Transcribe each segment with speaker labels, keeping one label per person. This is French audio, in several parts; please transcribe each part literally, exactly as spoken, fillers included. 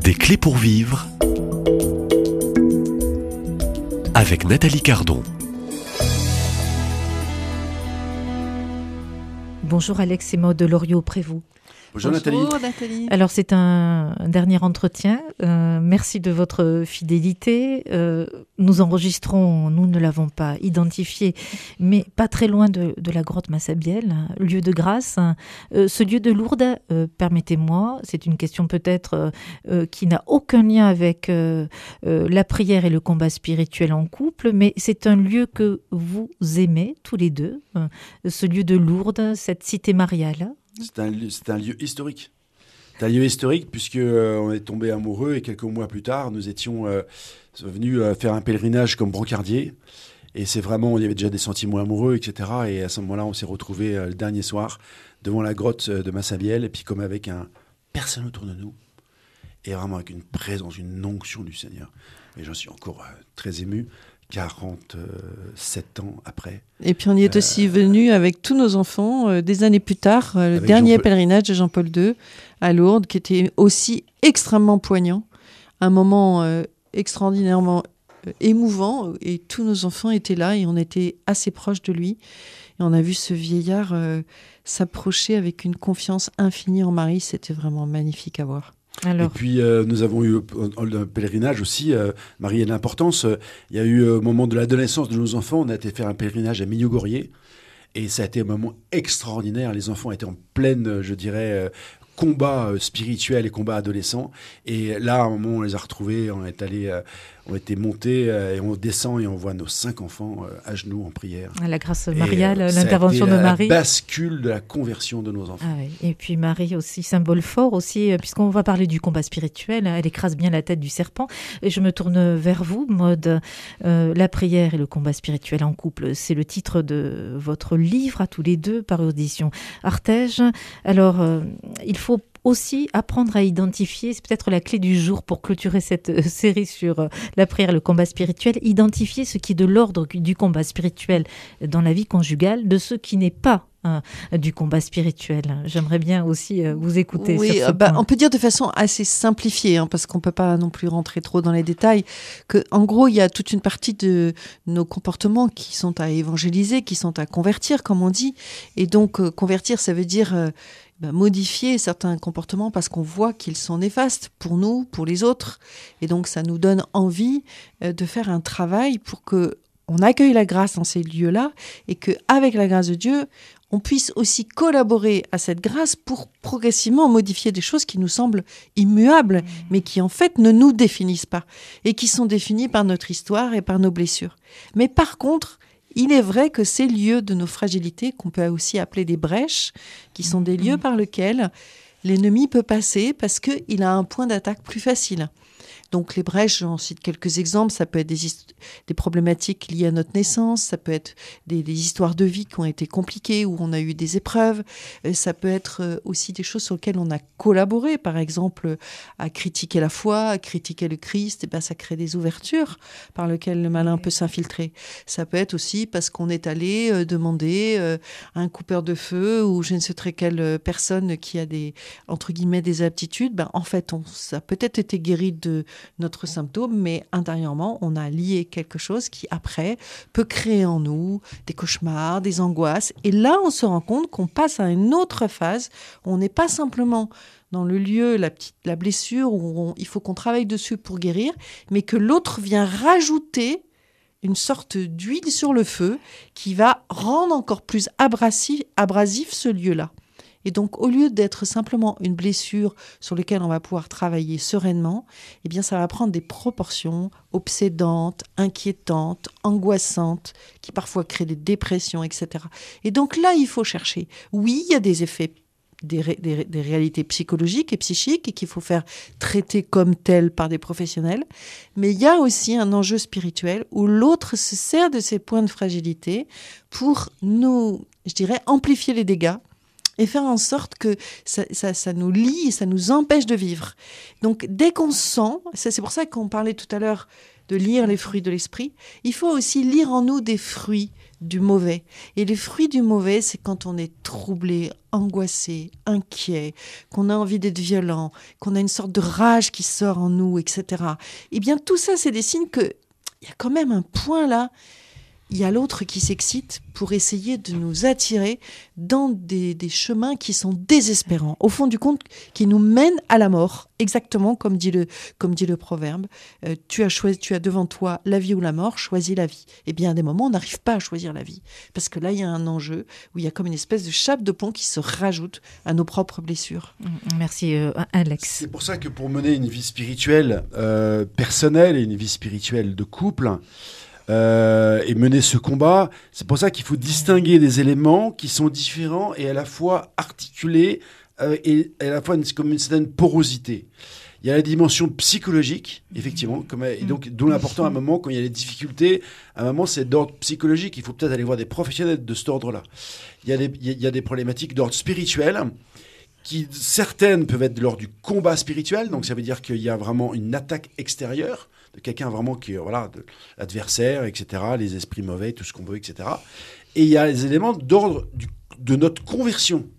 Speaker 1: Des clés pour vivre avec Nathalie Cardon.
Speaker 2: Bonjour Alex et Maud Loriot-Prévost.
Speaker 3: Bonjour, Bonjour Nathalie.
Speaker 2: Nathalie. Alors c'est un, un dernier entretien. Euh, merci de votre fidélité. Euh, nous enregistrons, nous ne l'avons pas identifié, mais pas très loin de, de la grotte Massabielle, lieu de grâce. Euh, ce lieu de Lourdes, euh, permettez-moi, c'est une question peut-être euh, qui n'a aucun lien avec euh, euh, la prière et le combat spirituel en couple, mais c'est un lieu que vous aimez tous les deux, euh, ce lieu de Lourdes, cette cité mariale.
Speaker 3: C'est un, c'est un lieu historique. C'est un lieu historique puisque euh, on est tombé amoureux et quelques mois plus tard, nous étions euh, venus euh, faire un pèlerinage comme brancardier. Et c'est vraiment, il y avait déjà des sentiments amoureux, et cetera. Et à ce moment-là, on s'est retrouvés euh, le dernier soir devant la grotte de Massabielle, et puis comme avec un personne autour de nous, et vraiment avec une présence, une onction du Seigneur. Et j'en suis encore euh, très ému. quarante-sept ans après.
Speaker 4: Et puis on y est euh, aussi venu avec tous nos enfants euh, des années plus tard, euh, le dernier Jean-Paul... pèlerinage de Jean-Paul deux à Lourdes, qui était aussi extrêmement poignant, un moment euh, extraordinairement euh, émouvant, et tous nos enfants étaient là et on était assez proches de lui. Et on a vu ce vieillard euh, s'approcher avec une confiance infinie en Marie, c'était vraiment magnifique à voir.
Speaker 3: Alors. Et puis, euh, nous avons eu un pèlerinage aussi, euh, Marie et l'importance. Euh, il y a eu, euh, au moment de l'adolescence de nos enfants, on a été faire un pèlerinage à Millau-Gorier. Et ça a été un moment extraordinaire. Les enfants étaient en pleine, je dirais, euh, combat euh, spirituel et combat adolescent. Et là, à un moment, on les a retrouvés, on est allé, euh, on était montés euh, et on descend et on voit nos cinq enfants euh, à genoux en prière.
Speaker 2: La grâce mariale, et, euh, l'intervention de Marie.
Speaker 3: La bascule de la conversion de nos enfants.
Speaker 2: Ah oui. Et puis Marie aussi, symbole fort aussi, euh, puisqu'on va parler du combat spirituel, elle écrase bien la tête du serpent. Et je me tourne vers vous, Maud. Euh, la prière et le combat spirituel en couple, c'est le titre de votre livre à tous les deux, par édition Artege. Alors, euh, il faut aussi apprendre à identifier, c'est peut-être la clé du jour pour clôturer cette série sur la prière et le combat spirituel, identifier ce qui est de l'ordre du combat spirituel dans la vie conjugale, de ce qui n'est pas hein, du combat spirituel. J'aimerais bien aussi euh, vous écouter
Speaker 4: oui,
Speaker 2: sur ce
Speaker 4: bah,
Speaker 2: point.
Speaker 4: On peut dire de façon assez simplifiée, hein, parce qu'on ne peut pas non plus rentrer trop dans les détails, qu'en gros, il y a toute une partie de nos comportements qui sont à évangéliser, qui sont à convertir, comme on dit. Et donc, euh, convertir, ça veut dire... Euh, Ben, modifier certains comportements parce qu'on voit qu'ils sont néfastes pour nous, pour les autres. Et donc, ça nous donne envie euh, de faire un travail pour qu'on accueille la grâce dans ces lieux-là et qu'avec la grâce de Dieu, on puisse aussi collaborer à cette grâce pour progressivement modifier des choses qui nous semblent immuables, mais qui en fait ne nous définissent pas et qui sont définies par notre histoire et par nos blessures. Mais par contre, il est vrai que ces lieux de nos fragilités, qu'on peut aussi appeler des brèches, qui sont des lieux par lesquels l'ennemi peut passer parce qu'il a un point d'attaque plus facile. Donc les brèches, j'en cite quelques exemples, ça peut être des, hist- des problématiques liées à notre naissance, ça peut être des, des histoires de vie qui ont été compliquées, où on a eu des épreuves, euh, ça peut être euh, aussi des choses sur lesquelles on a collaboré, par exemple à critiquer la foi, à critiquer le Christ, et ben ça crée des ouvertures par lesquelles le malin peut s'infiltrer. Ça peut être aussi parce qu'on est allé euh, demander euh, à un coupeur de feu ou je ne sais très quelle personne qui a des, entre guillemets, des aptitudes, ben en fait on, ça a peut-être été guéri de notre symptôme, mais intérieurement, on a lié quelque chose qui, après, peut créer en nous des cauchemars, des angoisses. Et là, on se rend compte qu'on passe à une autre phase. On n'est pas simplement dans le lieu, la, petite, la blessure, où on, il faut qu'on travaille dessus pour guérir, mais que l'autre vient rajouter une sorte d'huile sur le feu qui va rendre encore plus abrasif, abrasif ce lieu-là. Et donc, au lieu d'être simplement une blessure sur laquelle on va pouvoir travailler sereinement, eh bien, ça va prendre des proportions obsédantes, inquiétantes, angoissantes, qui parfois créent des dépressions, et cetera. Et donc là, il faut chercher. Oui, il y a des effets, des, ré, des, des réalités psychologiques et psychiques et qu'il faut faire traiter comme telles par des professionnels. Mais il y a aussi un enjeu spirituel où l'autre se sert de ses points de fragilité pour nous, je dirais, amplifier les dégâts et faire en sorte que ça, ça, ça nous lie, ça nous empêche de vivre. Donc, dès qu'on sent, c'est, c'est pour ça qu'on parlait tout à l'heure de lire les fruits de l'esprit, il faut aussi lire en nous des fruits du mauvais. Et les fruits du mauvais, c'est quand on est troublé, angoissé, inquiet, qu'on a envie d'être violent, qu'on a une sorte de rage qui sort en nous, et cetera. Eh bien, tout ça, c'est des signes qu'il y a quand même un point là. Il y a l'autre qui s'excite pour essayer de nous attirer dans des, des chemins qui sont désespérants, au fond du compte, qui nous mènent à la mort, exactement comme dit le, comme dit le proverbe. Euh, tu as choisi, tu as devant toi la vie ou la mort, choisis la vie. Eh bien, à des moments, on n'arrive pas à choisir la vie, parce que là, il y a un enjeu où il y a comme une espèce de chape de plomb qui se rajoute à nos propres blessures.
Speaker 2: Merci, euh, Alex.
Speaker 3: C'est pour ça que pour mener une vie spirituelle euh, personnelle et une vie spirituelle de couple, Euh, et mener ce combat, c'est pour ça qu'il faut distinguer des éléments qui sont différents et à la fois articulés euh, et, et à la fois une, comme une certaine porosité. Il y a la dimension psychologique, effectivement, comme, et donc d'où l'important à un moment, quand il y a des difficultés, à un moment c'est d'ordre psychologique, il faut peut-être aller voir des professionnels de cet ordre-là. Il y a des, il y a des problématiques d'ordre spirituel, qui certaines peuvent être de l'ordre du combat spirituel, donc ça veut dire qu'il y a vraiment une attaque extérieure, de quelqu'un vraiment qui est voilà, de l'adversaire, et cetera, les esprits mauvais, tout ce qu'on veut, et cetera. Et il y a les éléments d'ordre du, de notre conversion.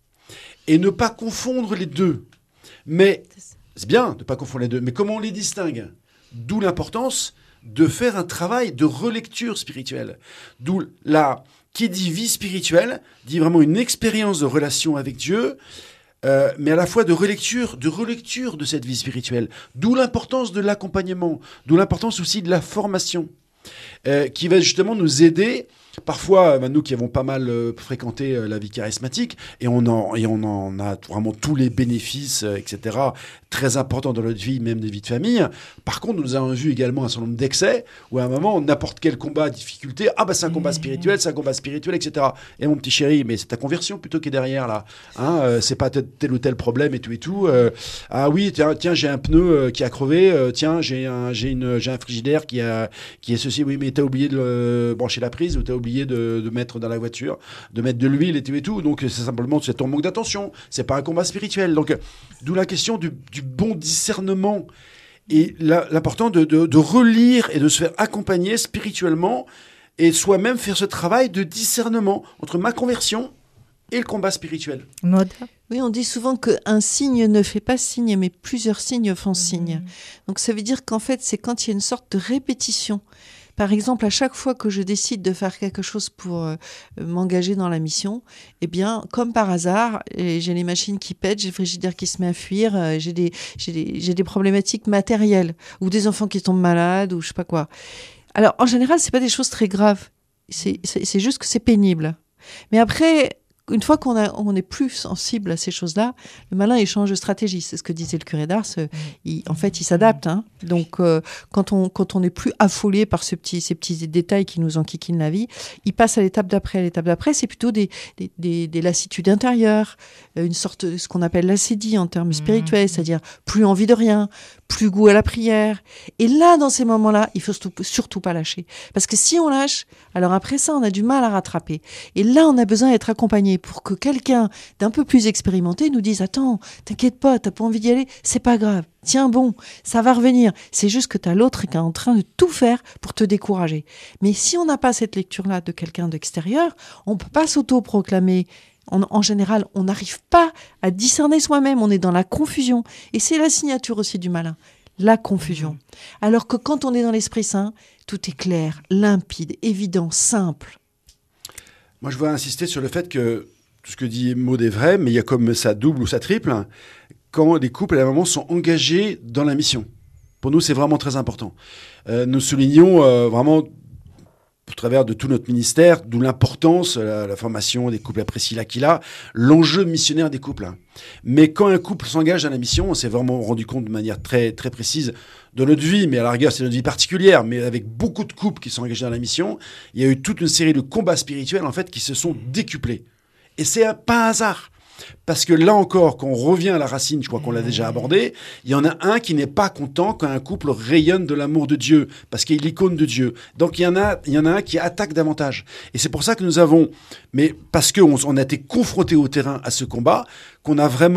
Speaker 3: Et ne pas confondre les deux. Mais c'est bien de ne pas confondre les deux, mais comment on les distingue ? D'où l'importance de faire un travail de relecture spirituelle. D'où la... Qui dit vie spirituelle, dit vraiment une expérience de relation avec Dieu, Euh, mais à la fois de relecture, de relecture de cette vie spirituelle. D'où l'importance de l'accompagnement, d'où l'importance aussi de la formation, euh, qui va justement nous aider. Parfois, bah, nous qui avons pas mal euh, fréquenté euh, la vie charismatique, et on, en, et on en a vraiment tous les bénéfices, euh, et cetera, très importants dans notre vie, même des vies de famille. Par contre, nous avons vu également un certain nombre d'excès, où à un moment, n'importe quel combat, difficulté, ah bah c'est un combat spirituel, c'est un combat spirituel, et cetera. Et mon petit chéri, mais c'est ta conversion plutôt qui est derrière, là. Hein, euh, c'est pas tel ou tel problème et tout et tout. Euh, ah oui, tiens, tiens j'ai un pneu euh, qui a crevé, euh, tiens, j'ai un, j'ai, une, j'ai un frigidaire qui, a, qui est ceci, oui, mais t'as oublié de le brancher la prise, ou t'as oublié de, de mettre dans la voiture, de mettre de l'huile et tout et tout. Donc c'est simplement c'est ton manque d'attention. C'est pas un combat spirituel. Donc d'où la question du, du bon discernement et la, l'important de, de, de relire et de se faire accompagner spirituellement et soi-même faire ce travail de discernement entre ma conversion et le combat spirituel.
Speaker 2: Maud ?
Speaker 4: Oui, on dit souvent qu'un signe ne fait pas signe, mais plusieurs signes font signe. Mmh. Donc ça veut dire qu'en fait, c'est quand il y a une sorte de répétition. Par exemple, à chaque fois que je décide de faire quelque chose pour euh, m'engager dans la mission, eh bien, comme par hasard, j'ai les machines qui pètent, j'ai le frigidaire qui se met à fuir, euh, j'ai des, j'ai des, j'ai des problématiques matérielles, ou des enfants qui tombent malades, ou je sais pas quoi. Alors, en général, c'est pas des choses très graves. C'est, c'est, c'est juste que c'est pénible. Mais après, une fois qu'on a, on est plus sensible à ces choses-là, le malin, il change de stratégie. C'est ce que disait le curé d'Ars. Il, en fait, il s'adapte. Hein. Donc, euh, quand on quand on n'est plus affolé par ce petit, ces petits détails qui nous enquiquinent la vie, il passe à l'étape d'après. À l'étape d'après, c'est plutôt des, des, des, des lassitudes intérieures, une sorte de ce qu'on appelle l'acédie en termes spirituels, c'est-à-dire plus envie de rien, plus goût à la prière. Et là, dans ces moments-là, il faut surtout, surtout pas lâcher. Parce que si on lâche, alors après ça, on a du mal à rattraper. Et là, on a besoin d'être accompagné pour que quelqu'un d'un peu plus expérimenté nous dise « Attends, t'inquiète pas, t'as pas envie d'y aller, c'est pas grave. Tiens bon, ça va revenir. » C'est juste que t'as l'autre qui est en train de tout faire pour te décourager. Mais si on n'a pas cette lecture-là de quelqu'un d'extérieur, on peut pas s'auto-proclamer. En, en général, on n'arrive pas à discerner soi-même, on est dans la confusion. Et c'est la signature aussi du malin, la confusion. Alors que quand on est dans l'Esprit Saint, tout est clair, limpide, évident, simple.
Speaker 3: Moi, je voudrais insister sur le fait que tout ce que dit Maud est vrai, mais il y a comme ça double ou ça triple, quand les couples, à un moment, sont engagés dans la mission. Pour nous, c'est vraiment très important. Euh, nous soulignons euh, vraiment, au travers de tout notre ministère, d'où l'importance, la, la formation des couples à Priscilla Aquila, l'enjeu missionnaire des couples. Mais quand un couple s'engage dans la mission, on s'est vraiment rendu compte de manière très, très précise de notre vie, mais à la rigueur, c'est notre vie particulière, mais avec beaucoup de couples qui sont engagés dans la mission, il y a eu toute une série de combats spirituels, en fait, qui se sont décuplés. Et c'est un, pas un hasard. Parce que là encore, quand on revient à la racine, je crois qu'on l'a déjà abordé, il y en a un qui n'est pas content quand un couple rayonne de l'amour de Dieu, parce qu'il est l'icône de Dieu. Donc il y en a, il y en a un qui attaque davantage. Et c'est pour ça que nous avons, mais parce qu'on on a été confrontés au terrain à ce combat, qu'on a vraiment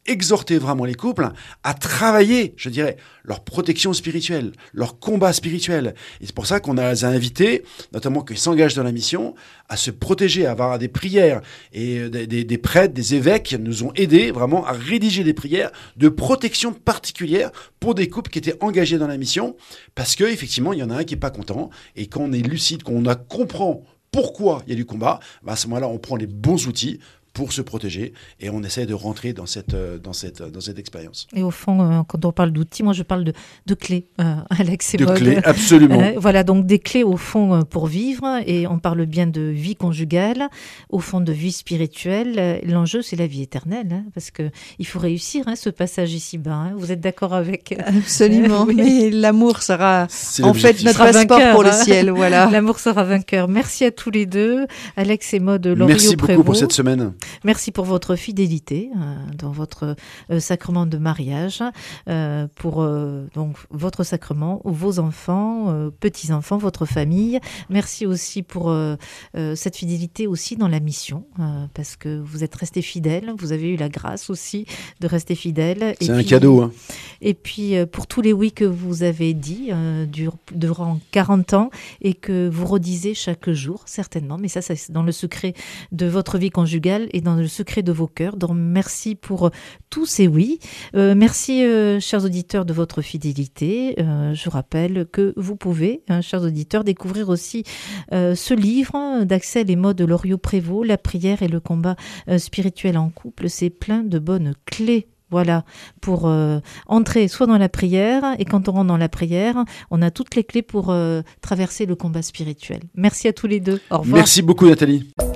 Speaker 3: exhorter vraiment les couples à travailler, je dirais, leur protection spirituelle, leur combat spirituel. Et c'est pour ça qu'on a les a invités, notamment qui s'engagent dans la mission, à se protéger, à avoir des prières. Et des, des, des prêtres, des évêques nous ont aidés vraiment à rédiger des prières de protection particulière pour des couples qui étaient engagés dans la mission, parce qu'effectivement, il y en a un qui n'est pas content. Et quand on est lucide, quand on a, comprend pourquoi il y a du combat, bah à ce moment-là, on prend les bons outils pour se protéger et on essaie de rentrer dans cette, dans cette, dans cette expérience.
Speaker 2: Et au fond, euh, quand on parle d'outils, moi je parle de, de clés, euh, Alex et
Speaker 3: De
Speaker 2: Maud.
Speaker 3: clés, absolument.
Speaker 2: Euh, voilà, donc des clés au fond euh, pour vivre, et on parle bien de vie conjugale, au fond de vie spirituelle. L'enjeu, c'est la vie éternelle, hein, parce qu'il faut réussir hein, ce passage ici-bas. Hein. Vous êtes d'accord avec
Speaker 4: Absolument,
Speaker 2: euh, oui.
Speaker 4: Mais l'amour sera
Speaker 3: C'est
Speaker 4: en fait notre passeport
Speaker 2: vainqueur,
Speaker 4: pour le
Speaker 2: hein.
Speaker 4: ciel. Voilà.
Speaker 2: L'amour sera vainqueur. Merci à tous les deux, Alex et Maud Loriot-Prévost.
Speaker 3: Merci beaucoup pour cette semaine.
Speaker 2: Merci pour votre fidélité euh, dans votre euh, sacrement de mariage, euh, pour euh, donc votre sacrement, vos enfants, euh, petits-enfants, votre famille. Merci aussi pour euh, euh, cette fidélité aussi dans la mission, euh, parce que vous êtes restés fidèles, vous avez eu la grâce aussi de rester fidèles.
Speaker 3: C'est un cadeau. Hein.
Speaker 2: Et puis euh, pour tous les oui que vous avez dit euh, dur, durant quarante ans et que vous redisez chaque jour, certainement, mais ça, ça c'est dans le secret de votre vie conjugale et dans le secret de vos cœurs. Donc merci pour tous ces oui. Euh, merci, euh, chers auditeurs, de votre fidélité. Euh, je rappelle que vous pouvez, hein, chers auditeurs, découvrir aussi euh, ce livre d'Axel et Maud Loriot-Prévost, La prière et le combat euh, spirituel en couple. C'est plein de bonnes clés. Voilà, pour euh, entrer soit dans la prière, et quand on rentre dans la prière, on a toutes les clés pour euh, traverser le combat spirituel. Merci à tous les deux. Au revoir.
Speaker 3: Merci beaucoup, Nathalie.